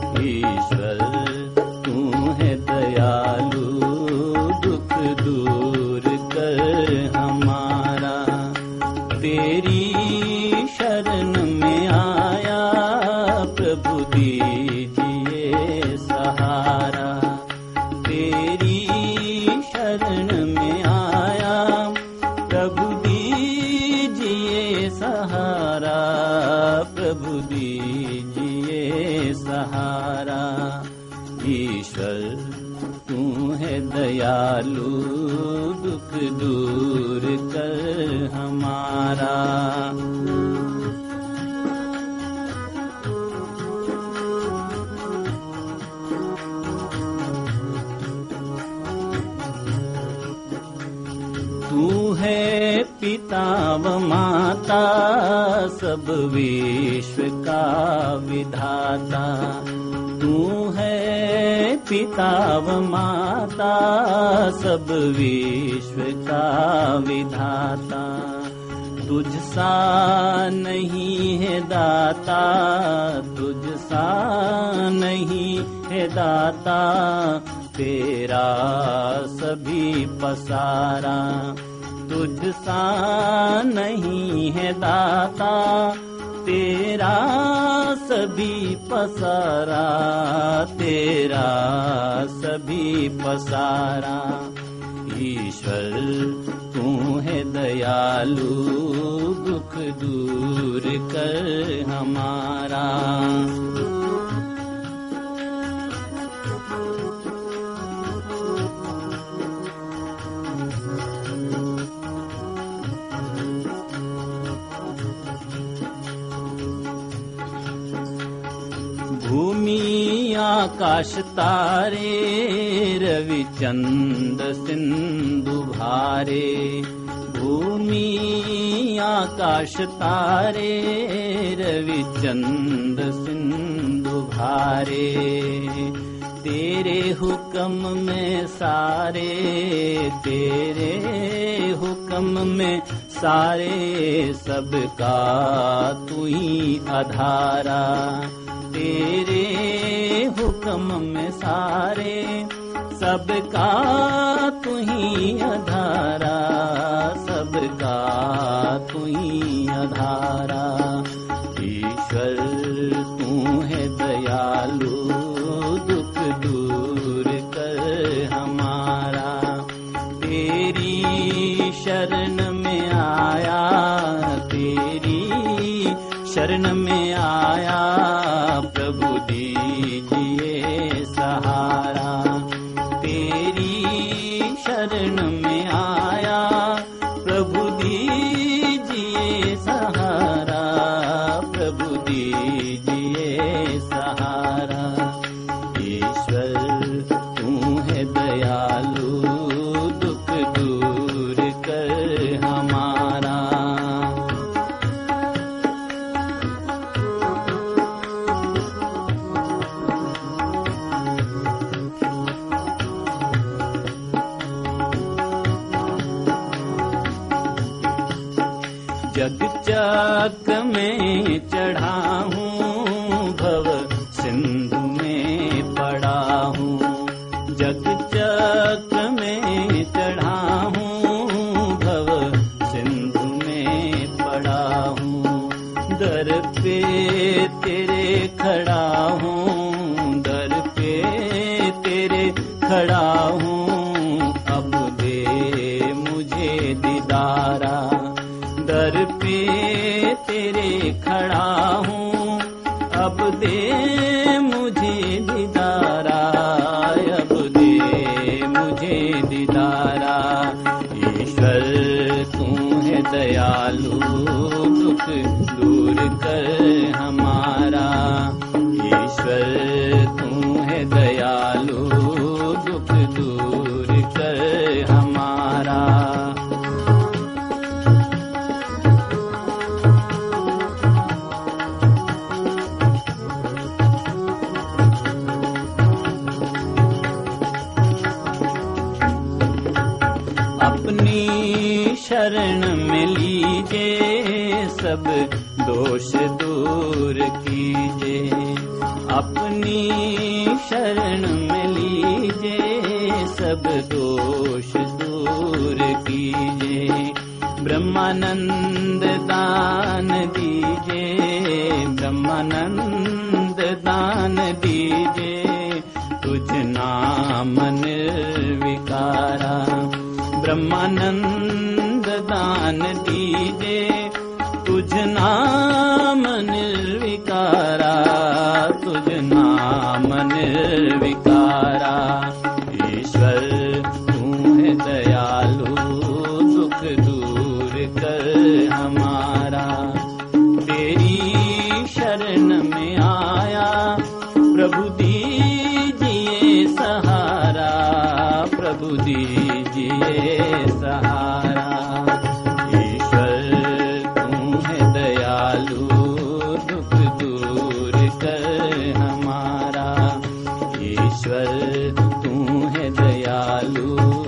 ईश्वर तू है दयालु, दुख दूर कर हमारा। तेरी शरण में आया, प्रभु दीजिए सहारा। तेरी शरण में आया, प्रभु दीजिए सहारा, प्रभु दीजिए सहारा। ईश्वर तू है दयालु, दुख दूर कर हमारा। तू है पिता व माता, सब विश्व का विधाता। तू है पिता व माता, सब विश्व का विधाता। तुझ सा नहीं है दाता, तुझ सा नहीं है दाता, तेरा सभी पसारा। तुझ सा नहीं है दाता, तेरा सभी पसारा, तेरा सभी पसारा। ईश्वर तू है दयालु, दुख दूर कर हमारा। भूमि आकाश तारे, रवि चंद सिंधु भारे। भूमि आकाश तारे, रवि चंद सिंधु भारे। तेरे हुक्म में सारे, तेरे हुक्म में सारे, सबका तू ही आधारा। तेरे हुक्म में सारे, सबका तू ही आधारा, सबका तू ही आधारा। ईश्वर तू है दयालु, दुख दूर कर हमारा। तेरी शरण में आया, तेरी शरण में आया, प्रभु दीजिए सहारा। तेरी शरण में आया, प्रभु दीजिए सहारा, प्रभु दीजिए सहारा। ईश्वर तू है दयालु, दुख दूर कर हमारा। जग चक में चढ़ा हूँ, भव सिंधु में पड़ा हूँ। जग चक में चढ़ा हूँ, भव सिंधु में पड़ा हूँ। दर पे तेरे खड़ा हूँ, दर पे तेरे खड़ा हूँ, अब दे मुझे दीदारा। दर पे तेरे खड़ा हूँ, अब दे मुझे दीदारा, अब दे मुझे दीदारा। ईश्वर तू है दयालु, दुख दूर कर हमारा। ईश्वर तू है दयालु, दुख दूर कर हमारा। अपनी शरण में लीजिए, सब दोष दूर कीजिए। अपनी शरण में लीजिए, सब दोष दूर कीजिए। ब्रह्मानंद दान दीजिए, ब्रह्मानंद दान दीजिए, तुझ नाम निर्विकारा। ब्रह्मानंद दान दीजिए, तुझ नाम निर्विकारा, तुझ नाम निर्विकारा। ईश्वर तू है दयालु, दुख दूर कर हमारा। तेरी शरण में आया, प्रभु दीजिए सहारा, प्रभु दीजिए सहारा। ईश्वर तू है दयालु, दुख दूर कर हमारा। ईश्वर तू है दयालु,